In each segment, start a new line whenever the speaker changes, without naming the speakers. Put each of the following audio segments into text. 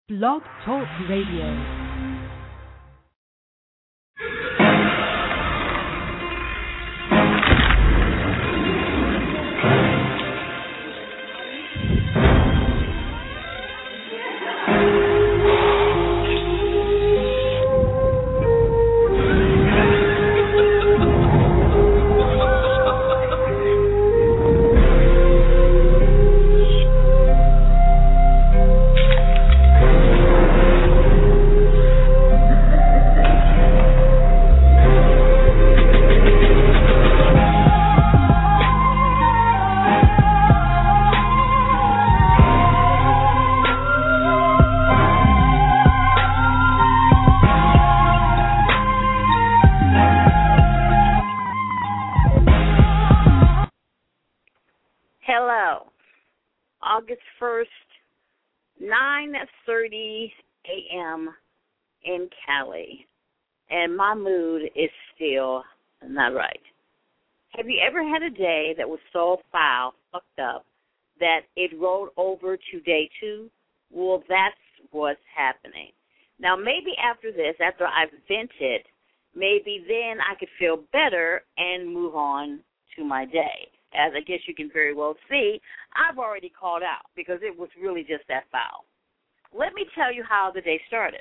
Blog Talk Radio.
August 1st, 9:30 a.m. in Cali, and my mood is still not right. Have you ever had a day that was so foul, fucked up, that it rolled over to day two? Well, that's what's happening. Now, maybe after this, after I've vented, maybe then I could feel better and move on to my day. As I guess you can very well see, I've already called out because it was really just that foul. Let me tell you how the day started.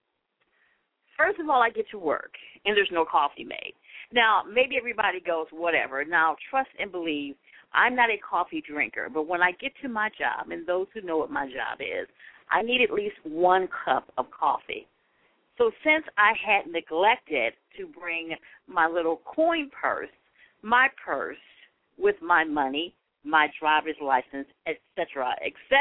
First of all, I get to work, and there's no coffee made. Now, maybe everybody goes, whatever. Now, trust and believe, I'm not a coffee drinker, but when I get to my job, and those who know what my job is, I need at least 1 cup of coffee. So since I had neglected to bring my little coin purse, my purse, with my money, my driver's license, etc.,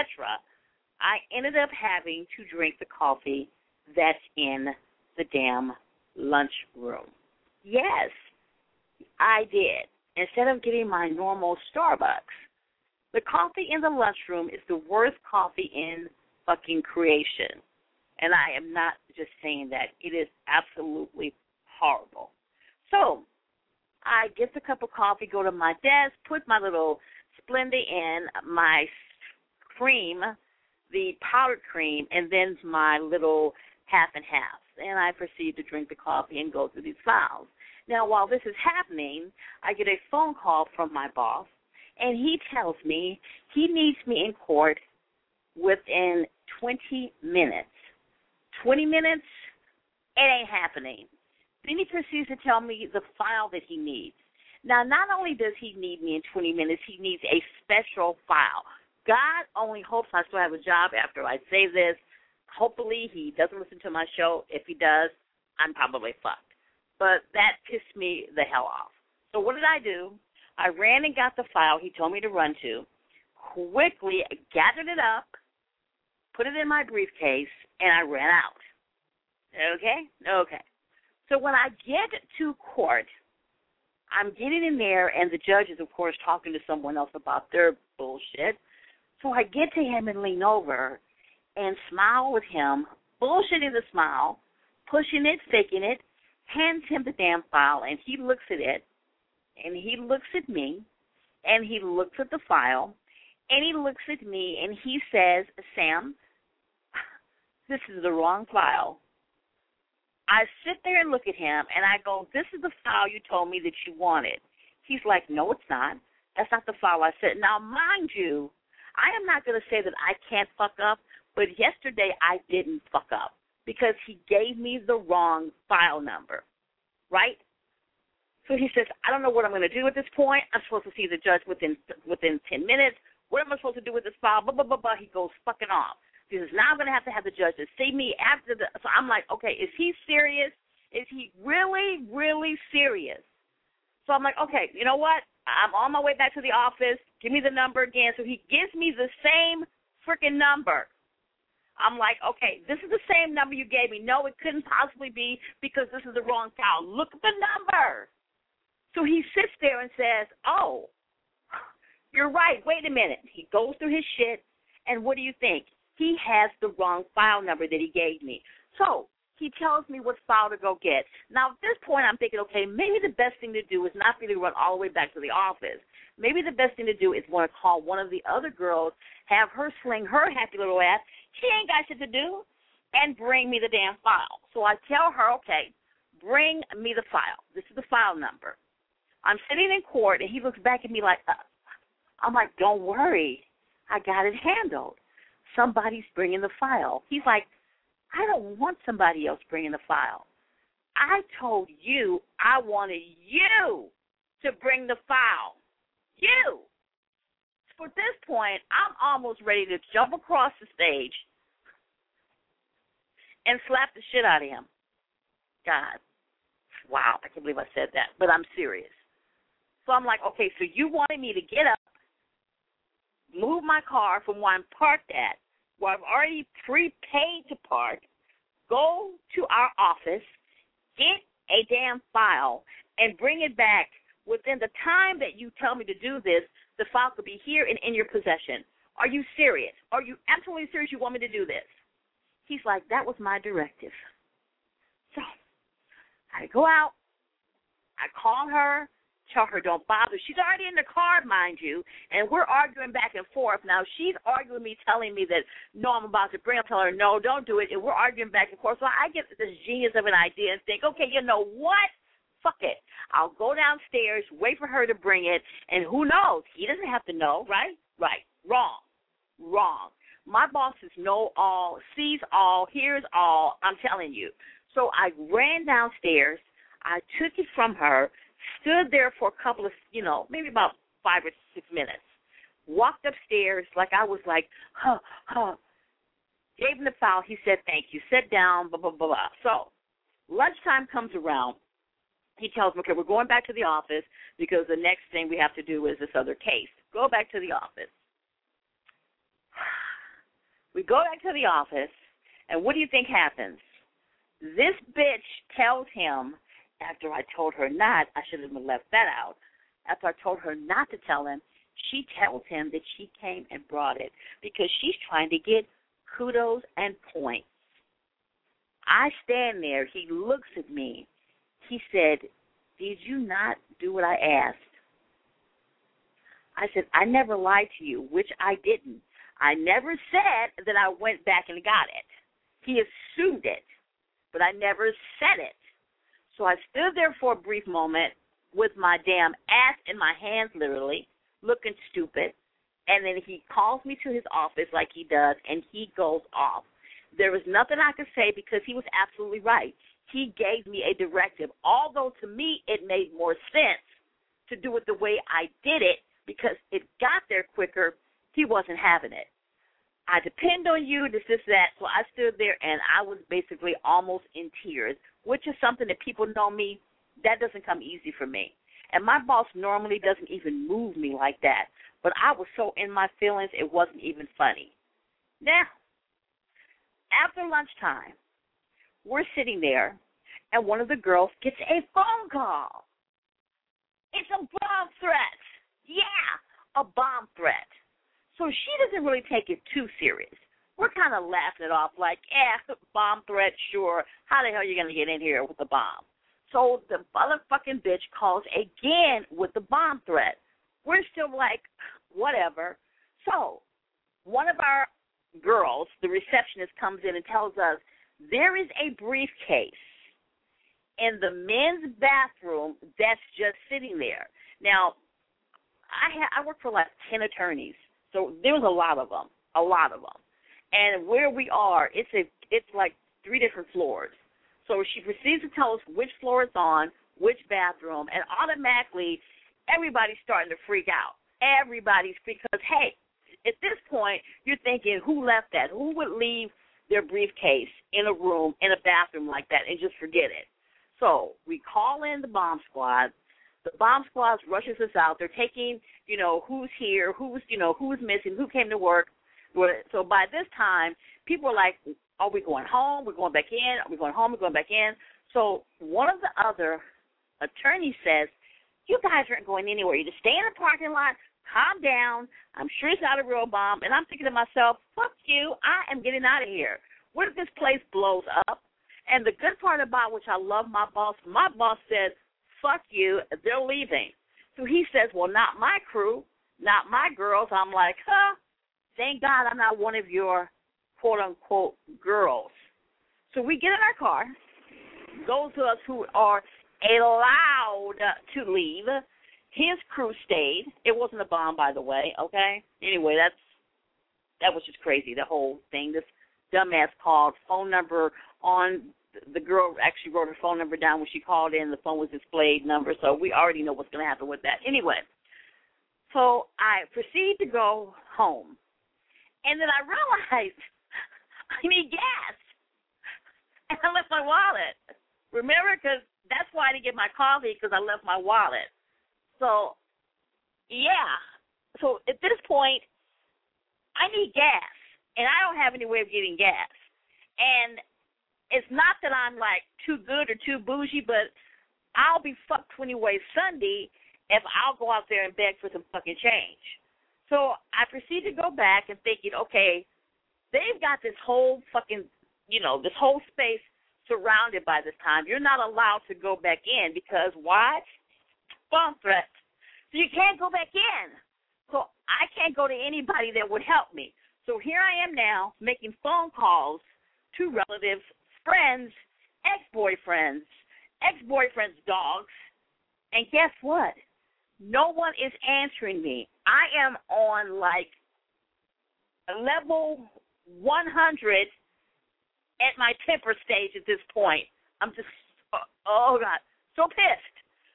I ended up having to drink the coffee that's in the damn lunchroom. Yes, I did. Instead of getting my normal Starbucks, the coffee in the lunchroom is the worst coffee in fucking creation. And I am not just saying that. It is absolutely horrible. So I get the cup of coffee, go to my desk, put my little Splenda in, my cream, the powdered cream, and then my little half and half. And I proceed to drink the coffee and go through these files. Now, while this is happening, I get a phone call from my boss, and he tells me he needs me in court within 20 minutes. 20 minutes? It ain't happening. Then he proceeds to tell me the file that he needs. Now, not only does he need me in 20 minutes, he needs a special file. God only hopes I still have a job after I say this. Hopefully he doesn't listen to my show. If he does, I'm probably fucked. But that pissed me the hell off. So what did I do? I ran and got the file he told me to run to, quickly gathered it up, put it in my briefcase, and I ran out. Okay. So when I get to court, I'm getting in there, and the judge is, of course, talking to someone else about their bullshit. So I get to him and lean over and smile with him, bullshitting the smile, pushing it, faking it, hands him the damn file, and he looks at it, and he looks at me, and he looks at the file, and he looks at me, and he says, Sam, this is the wrong file. I sit there and look at him, and I go, this is the file you told me that you wanted. He's like, no, it's not. That's not the file I said. Now, mind you, I am not going to say that I can't fuck up, but yesterday I didn't fuck up because he gave me the wrong file number, right? So he says, I don't know what I'm going to do at this point. I'm supposed to see the judge within 10 minutes. What am I supposed to do with this file? Blah, blah, blah, blah. He goes fucking off. He says, now I'm going to have the judge to see me after the. So I'm like, okay, is he serious? Is he really, really serious? So I'm like, okay, you know what? I'm on my way back to the office. Give me the number again. So he gives me the same freaking number. I'm like, okay, this is the same number you gave me. No, it couldn't possibly be because this is the wrong file. Look at the number. So he sits there and says, oh, you're right. Wait a minute. He goes through his shit, and what do you think? He has the wrong file number that he gave me. So he tells me what file to go get. Now, at this point, I'm thinking, okay, maybe the best thing to do is not for me to run all the way back to the office. Maybe the best thing to do is want to call one of the other girls, have her sling her happy little ass She ain't got shit to do and bring me the damn file. So I tell her, okay, bring me the file. This is the file number. I'm sitting in court, and he looks back at me like, I'm like, don't worry. I got it handled. Somebody's bringing the file. He's like, I don't want somebody else bringing the file. I told you I wanted you to bring the file. You. So at this point, I'm almost ready to jump across the stage and slap the shit out of him. God. Wow, I can't believe I said that, but I'm serious. So I'm like, okay, so you wanted me to get up, move my car from where I'm parked at, where I've already prepaid to park, go to our office, get a damn file, and bring it back within the time that you tell me to do this. The file could be here and in your possession. Are you serious? Are you absolutely serious you want me to do this? He's like, that was my directive. So I go out, I call her, tell her don't bother. She's already in the car, mind you, and we're arguing back and forth. Now, she's arguing with me, telling me that, no, I'm about to bring it. Tell her, no, don't do it, and we're arguing back and forth. So I get this genius of an idea and think, okay, you know what? Fuck it. I'll go downstairs, wait for her to bring it, and who knows? He doesn't have to know, right? Right. Wrong. My bosses know all, sees all, hears all, I'm telling you. So I ran downstairs. I took it from her, stood there for a couple of, maybe about 5 or 6 minutes, walked upstairs like I was like, gave him the file. He said, thank you. Sit down, blah, blah, blah, blah. So lunchtime comes around. He tells me, okay, we're going back to the office because the next thing we have to do is this other case. Go back to the office. We go back to the office, and what do you think happens? This bitch tells him, after I told her not, I should have left that out. After I told her not to tell him, she tells him that she came and brought it because she's trying to get kudos and points. I stand there. He looks at me. He said, did you not do what I asked? I said, I never lied to you, which I didn't. I never said that I went back and got it. He assumed it, but I never said it. So I stood there for a brief moment with my damn ass in my hands, literally, looking stupid, and then he calls me to his office like he does, and he goes off. There was nothing I could say because he was absolutely right. He gave me a directive, although to me it made more sense to do it the way I did it because it got there quicker. He wasn't having it. I depend on you, this, that. So I stood there, and I was basically almost in tears, which is something that people know me, that doesn't come easy for me. And my boss normally doesn't even move me like that. But I was so in my feelings, it wasn't even funny. Now, after lunchtime, we're sitting there, and one of the girls gets a phone call. It's a bomb threat. Yeah, a bomb threat. So she doesn't really take it too serious. We're kind of laughing it off like, bomb threat, sure. How the hell are you going to get in here with a bomb? So the motherfucking bitch calls again with the bomb threat. We're still like, whatever. So one of our girls, the receptionist, comes in and tells us there is a briefcase in the men's bathroom that's just sitting there. Now, I work for like 10 attorneys. So there's a lot of them. And where we are, it's like 3 different floors. So she proceeds to tell us which floor it's on, which bathroom, and automatically everybody's starting to freak out. Because, hey, at this point, you're thinking, who left that? Who would leave their briefcase in a room, in a bathroom like that and just forget it? So we call in the bomb squad. The bomb squad rushes us out. They're taking, who's here, who's missing, who came to work. So by this time, people are like, are we going home? We're going back in. Are we going home? We're going back in. So one of the other attorneys says, you guys aren't going anywhere. You just stay in the parking lot, calm down. I'm sure it's not a real bomb. And I'm thinking to myself, fuck you. I am getting out of here. What if this place blows up? And the good part about which I love my boss says, fuck you, they're leaving. So he says, well, not my crew, not my girls. I'm like, thank God I'm not one of your quote-unquote girls. So we get in our car, those of us who are allowed to leave. His crew stayed. It wasn't a bomb, by the way, okay? Anyway, that was just crazy, the whole thing. This dumbass called, phone number on, the girl actually wrote her phone number down when she called in. The phone was displayed number, so we already know what's going to happen with that. Anyway, so I proceed to go home, and then I realized I need gas, and I left my wallet. Remember, because that's why I didn't get my coffee, because I left my wallet. So, yeah. So at this point, I need gas, and I don't have any way of getting gas. And it's not that I'm, like, too good or too bougie, but I'll be fucked anyway Sunday if I'll go out there and beg for some fucking change. So I proceed to go back and thinking, okay, they've got this whole fucking, this whole space surrounded by this time. You're not allowed to go back in because why? Bomb threat. So you can't go back in. So I can't go to anybody that would help me. So here I am now making phone calls to relatives, friends, ex-boyfriends, dogs, and guess what? No one is answering me. I am on, like, level 100 at my temper stage at this point. I'm just, oh, God, so pissed.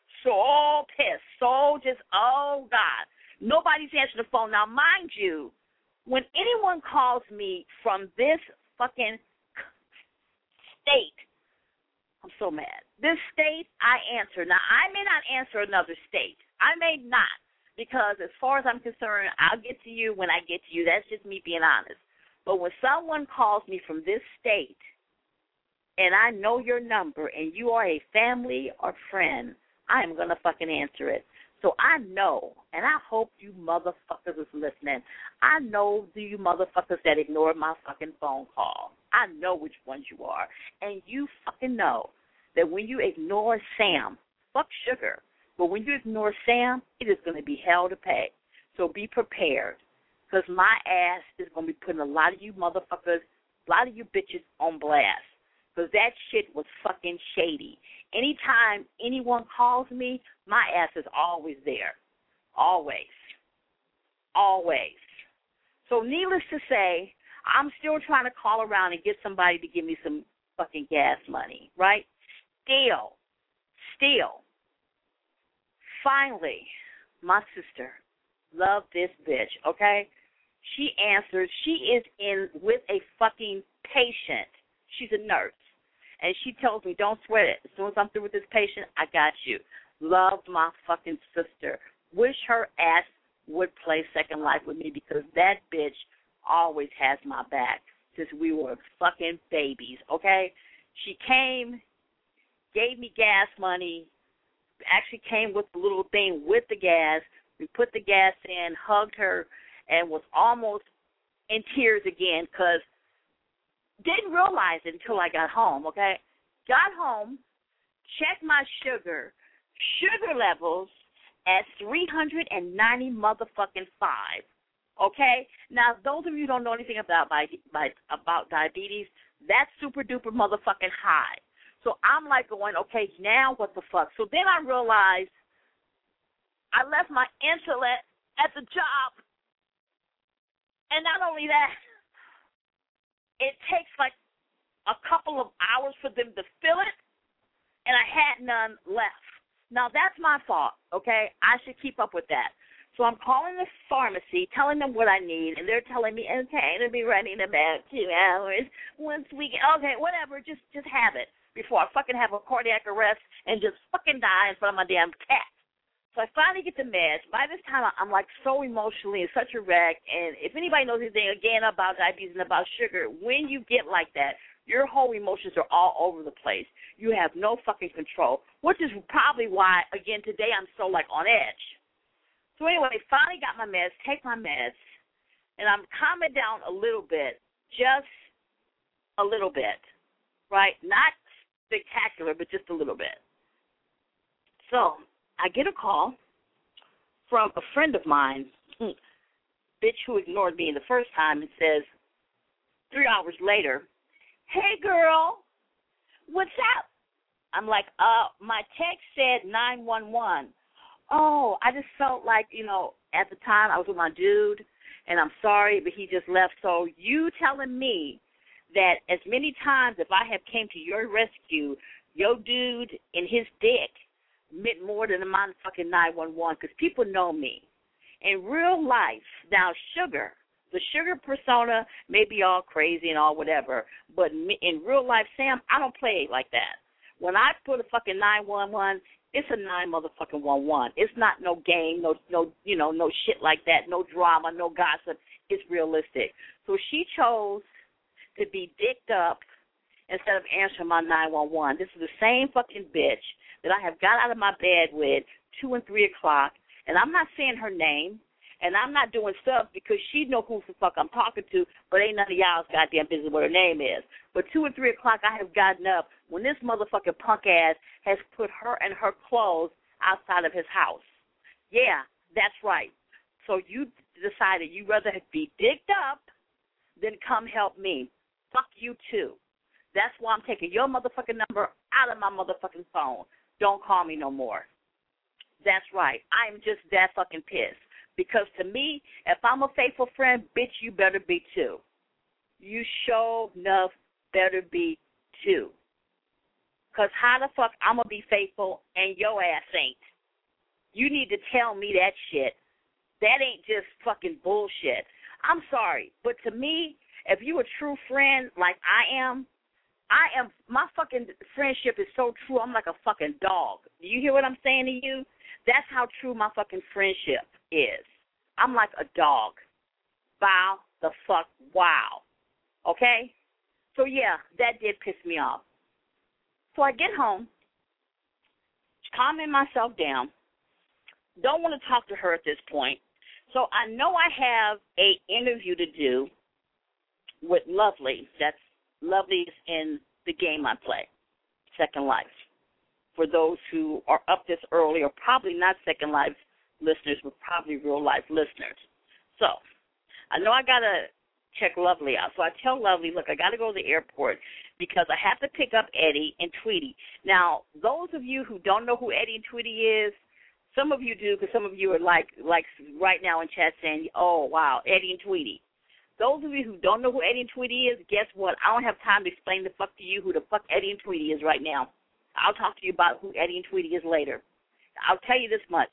So just, oh, God. Nobody's answering the phone. Now, mind you, when anyone calls me from this fucking state, I'm so mad. This state, I answer. Now, I may not answer another state. I may not, because as far as I'm concerned, I'll get to you when I get to you. That's just me being honest. But when someone calls me from this state, and I know your number, and you are a family or friend, I am going to fucking answer it. So I know, and I hope you motherfuckers is listening. I know you motherfuckers that ignored my fucking phone call. I know which ones you are. And you fucking know that when you ignore Sam, fuck Sugar, but when you ignore Sam, it is going to be hell to pay. So be prepared, because my ass is going to be putting a lot of you motherfuckers, a lot of you bitches on blast, because that shit was fucking shady. Anytime anyone calls me, my ass is always there. Always. Always. So needless to say, I'm still trying to call around and get somebody to give me some fucking gas money, right? Still. Finally, my sister, love this bitch, okay? She answers. She is in with a fucking patient. She's a nurse. And she tells me, don't sweat it. As soon as I'm through with this patient, I got you. Love my fucking sister. Wish her ass would play Second Life with me, because that bitch always has my back since we were fucking babies, okay? She came, gave me gas money, actually came with the little thing with the gas. We put the gas in, hugged her, and was almost in tears again because didn't realize it until I got home, okay? Got home, checked my sugar levels at 390 motherfucking 5, okay? Now, those of you who don't know anything about diabetes, that's super-duper motherfucking high. So I'm like going, okay, now what the fuck? So then I realized I left my insulin at the job. And not only that, it takes like a couple of hours for them to fill it, and I had none left. Now, that's my fault, okay? I should keep up with that. So I'm calling the pharmacy, telling them what I need, and they're telling me, okay, it'll be ready in about 2 hours. Once we get, okay, whatever, just have it before I fucking have a cardiac arrest and just fucking die in front of my damn cat. So I finally get the meds. By this time, I'm like so emotionally in such a wreck. And if anybody knows anything, again, about diabetes and about sugar, when you get like that, your whole emotions are all over the place. You have no fucking control, which is probably why, again, today I'm so, like, on edge. So anyway, finally got my meds, take my meds, and I'm calming down a little bit, just a little bit, right? Not spectacular, but just a little bit. So I get a call from a friend of mine, bitch who ignored me the first time, and says, 3 hours later, hey, girl, what's up? I'm like, my text said 911. Oh, I just felt like, at the time I was with my dude, and I'm sorry, but he just left. So you telling me that as many times if I have came to your rescue, your dude and his dick meant more than the motherfucking 911, because people know me. In real life, now the sugar persona may be all crazy and all whatever, but in real life, Sam, I don't play it like that. When I put a fucking 911, it's a 9-motherfucking-1-1. It's not no game, no shit like that, no drama, no gossip. It's realistic. So she chose to be dicked up instead of answering my 911. This is the same fucking bitch that I have got out of my bed with 2 and 3 o'clock, and I'm not saying her name, and I'm not doing stuff because she know who the fuck I'm talking to, but ain't none of y'all's goddamn business what her name is. But 2 and 3 o'clock, I have gotten up when this motherfucking punk ass has put her and her clothes outside of his house. Yeah, that's right. So you decided you'd rather be dicked up than come help me. Fuck you too. That's why I'm taking your motherfucking number out of my motherfucking phone. Don't call me no more. That's right. I'm just that fucking pissed. Because to me, if I'm a faithful friend, bitch, you better be too. You sure enough better be too. Because how the fuck I'm going to be faithful and your ass ain't? You need to tell me that shit. That ain't just fucking bullshit. I'm sorry, but to me, if you a true friend like I am, my fucking friendship is so true, I'm like a fucking dog. Do you hear what I'm saying to you? That's how true my fucking friendship is. I'm like a dog. Bow the fuck wow. Okay? So, yeah, that did piss me off. So I get home, calming myself down, don't want to talk to her at this point. So I know I have a interview to do with Lovely. That's Lovely in the game I play, Second Life. For those who are up this early, or probably not Second Life listeners, but probably real life listeners. So I know I got to check Lovely out. So I tell Lovely, look, I got to go to the airport because I have to pick up Eddie and Tweety. Now, those of you who don't know who Eddie and Tweety is, some of you do, because some of you are like right now in chat saying, oh, wow, Eddie and Tweety. Those of you who don't know who Eddie and Tweety is, guess what? I don't have time to explain the fuck to you who the fuck Eddie and Tweety is right now. I'll talk to you about who Eddie and Tweety is later. I'll tell you this much.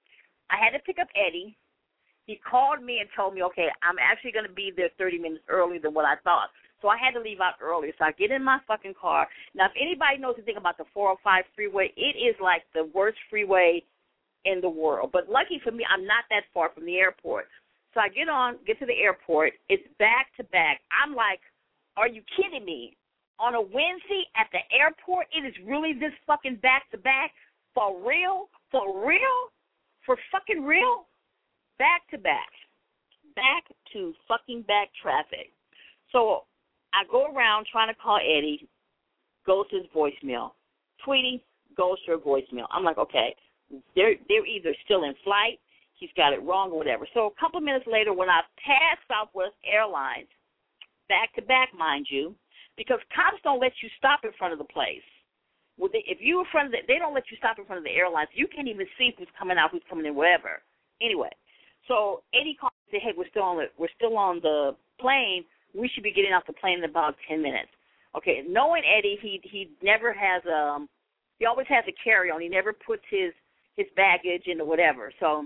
I had to pick up Eddie. He called me and told me, okay, I'm actually going to be there 30 minutes earlier than what I thought. So I had to leave out earlier. So I get in my fucking car. Now, if anybody knows anything about the 405 freeway, it is like the worst freeway in the world. But lucky for me, I'm not that far from the airport. So I get to the airport. It's back to back. I'm like, are you kidding me? On a Wednesday at the airport, it is really this fucking back to back? For real? For real? For fucking real? Back to back. Back to fucking back traffic. So I go around trying to call Eddie, goes to his voicemail. Tweety goes to her voicemail. I'm like, okay, they're either still in flight, he's got it wrong or whatever. So a couple minutes later, when I pass Southwest Airlines, back to back, mind you, because cops don't let you stop in front of the place. Well, if you're in front of they don't let you stop in front of the airlines. You can't even see who's coming out, who's coming in, wherever. Anyway, so Eddie called and said, hey, we're still on the plane. We should be getting off the plane in about 10 minutes. Okay, knowing Eddie, he never has he always has a carry-on. He never puts his baggage into whatever. So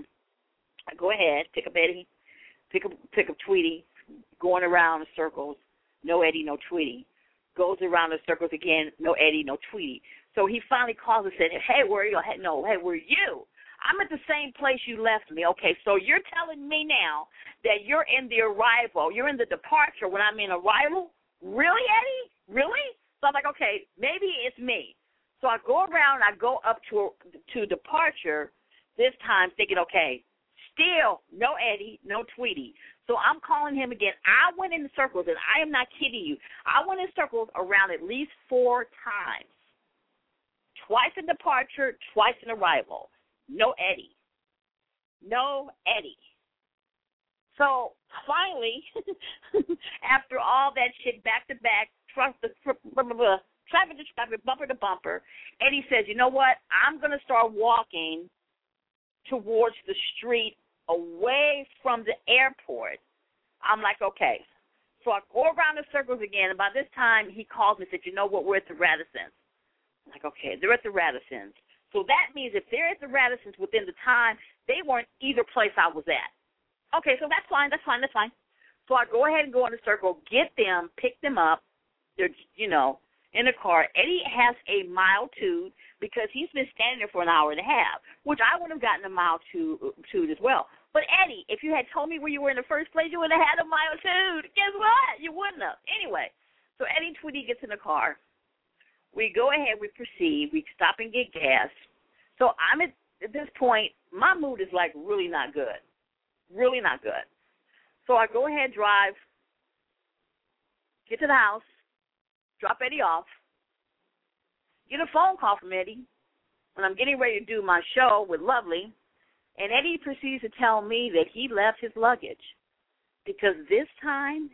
I go ahead, pick up Eddie, pick up Tweety, going around in circles. No Eddie, no Tweety. Goes around in circles again. No Eddie, no Tweety. So he finally calls and said, hey, where are you? Hey, where are you? I'm at the same place you left me. Okay, so you're telling me now that you're in the arrival. You're in the departure when I'm in arrival? Really, Eddie? Really? So I'm like, okay, maybe it's me. So I go around, I go up to departure this time thinking, okay, still no Eddie, no Tweety. So I'm calling him again. I went in circles, and I am not kidding you. I went in circles around at least 4 times. Twice in departure, twice in arrival. No Eddie. No Eddie. So finally, after all that shit, back to back, traffic to traffic, bumper to bumper, Eddie says, you know what? I'm going to start walking towards the street away from the airport. I'm like, okay. So I go around the circles again, and by this time he calls me and said, you know what, we're at the Radissons. I'm like, okay, they're at the Radissons. So that means if they're at the Radissons within the time, they weren't either place I was at. Okay, so that's fine. So I go ahead and go in the circle, get them, pick them up. They're, in the car. Eddie has a mile toot because he's been standing there for an hour and a half, which I would have gotten a mile toot as well. But Eddie, if you had told me where you were in the first place, you would have had a mile toot. Guess what? You wouldn't have. Anyway, so Eddie Tweedy gets in the car. We go ahead, we proceed, we stop and get gas. So I'm at this point, my mood is like really not good. Really not good. So I go ahead, drive, get to the house, drop Eddie off, get a phone call from Eddie when I'm getting ready to do my show with Lovely, and Eddie proceeds to tell me that he left his luggage because this time,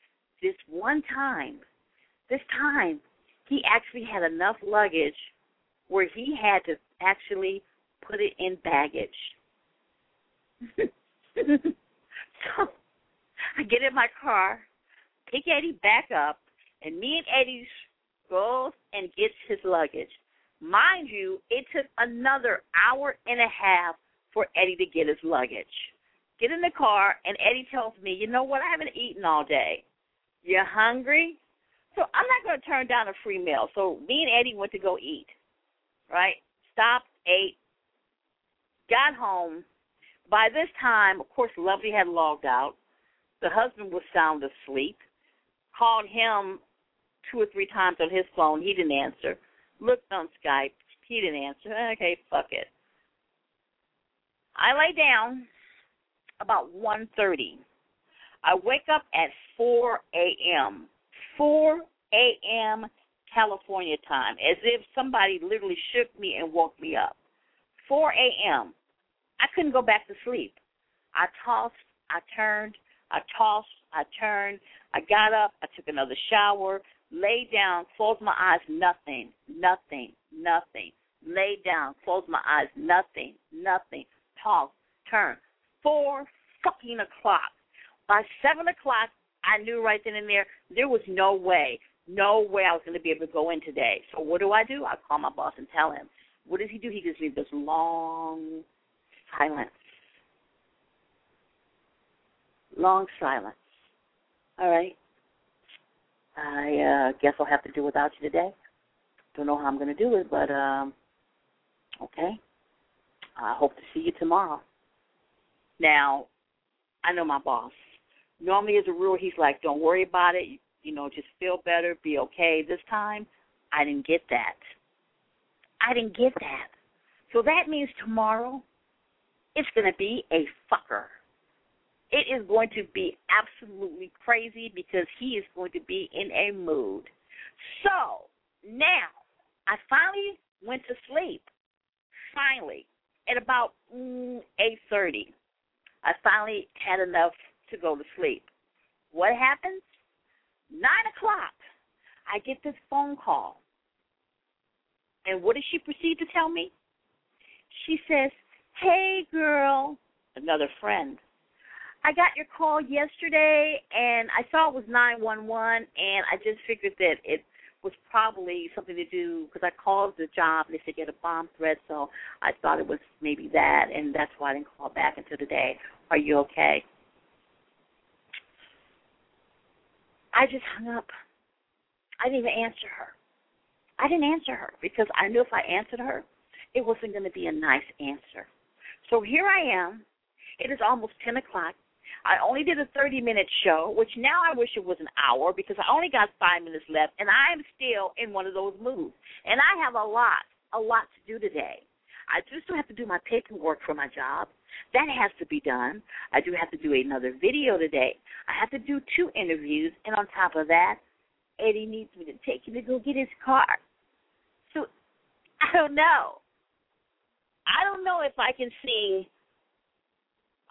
he actually had enough luggage where he had to actually put it in baggage. So I get in my car, pick Eddie back up, and me and Eddie goes and gets his luggage. Mind you, it took another hour and a half for Eddie to get his luggage. Get in the car, and Eddie tells me, you know what, I haven't eaten all day. You hungry? So I'm not going to turn down a free meal. So me and Eddie went to go eat, right? Stopped, ate, got home. By this time, of course, Lovely had logged out. The husband was sound asleep. Called him 2 or 3 times on his phone. He didn't answer. Looked on Skype. He didn't answer. Okay, fuck it. I lay down about 1:30. I wake up at 4 a.m. 4 a.m. California time, as if somebody literally shook me and woke me up. 4 a.m. I couldn't go back to sleep. I tossed, I turned, I tossed, I turned. I got up, I took another shower, laid down, closed my eyes, nothing. Laid down, closed my eyes, nothing. Tossed, turned. 4 fucking o'clock. By 7 o'clock, I knew right then and there was no way I was going to be able to go in today. So what do? I call my boss and tell him. What does he do? He gives me this long silence. Long silence. All right. I guess I'll have to do without you today. Don't know how I'm going to do it, but okay. I hope to see you tomorrow. Now, I know my boss. Normally, as a rule, he's like, don't worry about it. Just feel better, be okay. This time, I didn't get that. So that means tomorrow, it's going to be a fucker. It is going to be absolutely crazy because he is going to be in a mood. So, now, I finally went to sleep. Finally, at about 8:30. I finally had enough to go to sleep. What happens? 9 o'clock, I get this phone call. And what does she proceed to tell me? She says, hey, girl, another friend. I got your call yesterday, and I saw it was 911, and I just figured that it was probably something to do, because I called the job, and they said you had a bomb threat, so I thought it was maybe that, and that's why I didn't call back until today. Are you okay? I just hung up. I didn't even answer her. I didn't answer her because I knew if I answered her, it wasn't going to be a nice answer. So here I am. It is almost 10 o'clock. I only did a 30-minute show, which now I wish it was an hour because I only got 5 minutes left, and I am still in one of those moods. And I have a lot to do today. I do still have to do my paperwork for my job. That has to be done. I do have to do another video today. I have to do 2 interviews, and on top of that, Eddie needs me to take him to go get his car. So I don't know. I don't know if I can sing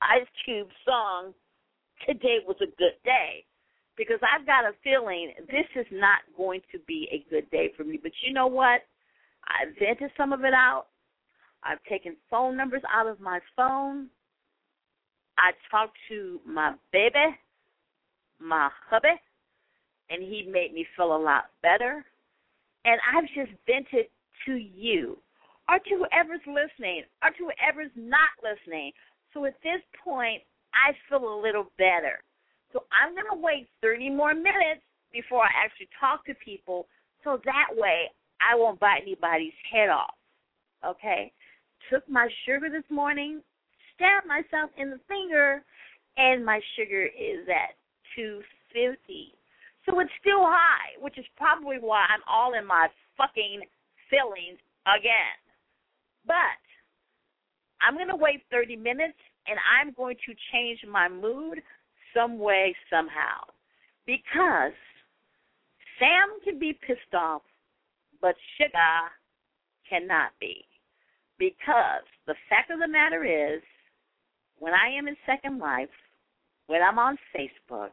Ice Cube song, Today Was a Good Day, because I've got a feeling this is not going to be a good day for me. But you know what? I vented some of it out. I've taken phone numbers out of my phone. I talked to my baby, my hubby, and he made me feel a lot better. And I've just vented to you, or to whoever's listening, or to whoever's not listening. So at this point, I feel a little better. So I'm going to wait 30 more minutes before I actually talk to people, so that way I won't bite anybody's head off, okay? Took my sugar this morning, stabbed myself in the finger, and my sugar is at 250. So it's still high, which is probably why I'm all in my fucking feelings again. But I'm going to wait 30 minutes, and I'm going to change my mood some way, somehow. Because Sam can be pissed off, but Sugar cannot be. Because the fact of the matter is, when I am in Second Life, when I'm on Facebook,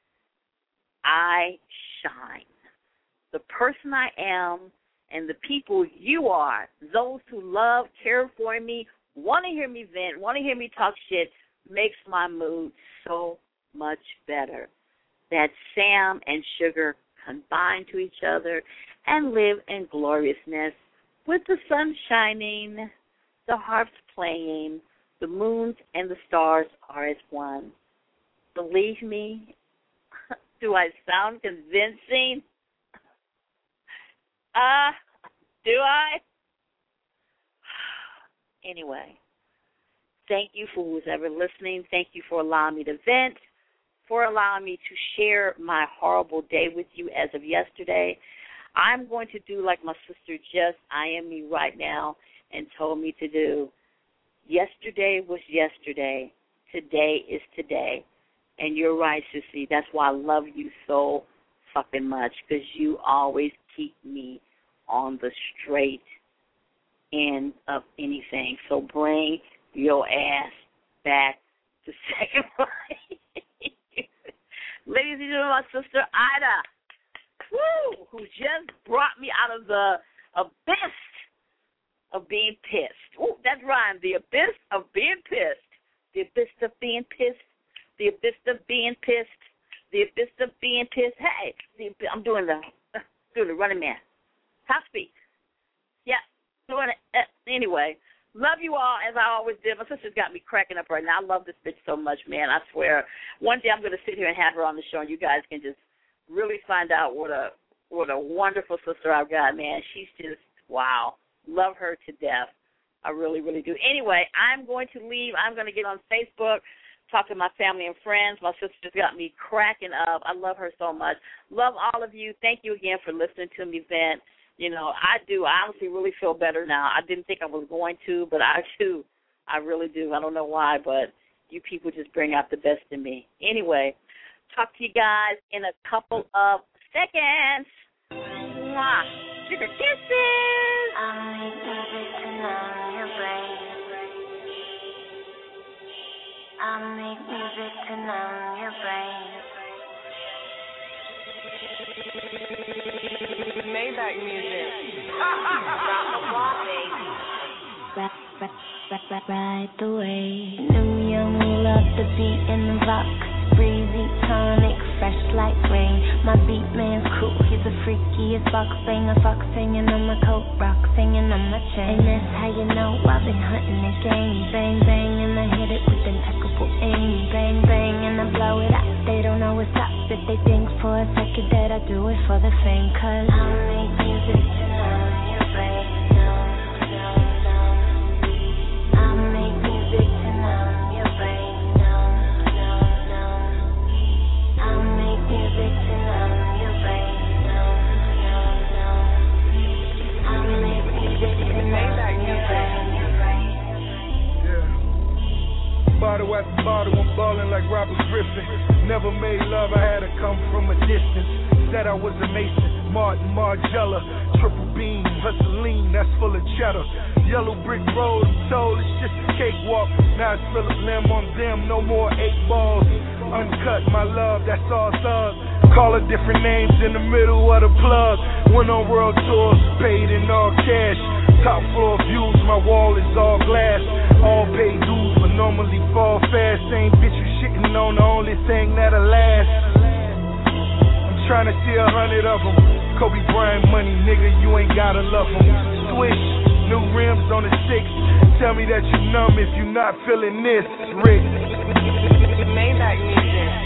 I shine. The person I am and the people you are, those who love, care for me, want to hear me vent, want to hear me talk shit, makes my mood so much better. That Sam and Sugar combine to each other and live in gloriousness with the sun shining, the harps playing, the moons and the stars are as one. Believe me, do I sound convincing? Do I? Anyway, thank you for who's ever listening. Thank you for allowing me to vent, for allowing me to share my horrible day with you as of yesterday. I'm going to do like my sister Just I Am Me right now and told me to do. Yesterday was yesterday. Today is today. And you're right, sissy. That's why I love you so fucking much, because you always keep me on the straight end of anything. So bring your ass back to Second Life. Ladies and gentlemen, my sister Ida, who just brought me out of the abyss of being pissed. Ooh, that rhymed. The abyss of being pissed. The abyss of being pissed. The abyss of being pissed. The abyss of being pissed. Hey, I'm doing the Running Man. Top speed. Yeah, doing it. Anyway, love you all as I always did. My sister's got me cracking up right now. I love this bitch so much, man. I swear. One day I'm going to sit here and have her on the show, and you guys can just really find out what a wonderful sister I've got, man. She's just, wow. Love her to death. I really, really do. Anyway, I'm going to leave. I'm going to get on Facebook, talk to my family and friends. My sister's got me cracking up. I love her so much. Love all of you. Thank you again for listening to me vent. You know, I do. I honestly really feel better now. I didn't think I was going to, but I do. I really do. I don't know why, but you people just bring out the best in me. Anyway, talk to you guys in a couple of seconds. Mwah. Sugar kisses.
I make music to numb your brain. I make music to numb your brain.
Maybach music.
Ride the wave. New young love the beat in the rock. Breezy tonic, fresh like rain. My beat man's cool, he's the freakiest box banger. Fox hanging on my coat, rock singing on my chain. And that's how you know I've been hunting the game. Bang bang and I hit it with impeccable aim. Bang bang and I blow it up. They don't know what's up if they think for a second that I do it for the fame. Cause I make music to numb your brain. I make music to numb your brain. I make music to numb your brain. I make music to numb your brain.
Bottle after bottle, I'm ballin' like Robert Griffin. Never made love, I had to come from a distance. Said I was a Mason, Martin Margiela, triple beam, hustling, that's full of cheddar. Yellow brick road, I'm told it's just a cakewalk. Now it's Philip Lim on them, no more 8 balls. Uncut, my love, that's all thugs. Call it different names in the middle of the plug. Went on world tours, paid in all cash. Top floor views, my wall is all glass. All paid dues, but normally fall fast. Same bitch you shitting on, the only thing that'll last. I'm trying to see 100 of them. Kobe Bryant money, nigga, you ain't gotta love them. Swish, new rims on the 6. Tell me that you numb if you not feeling this. Rick.
Maybach music.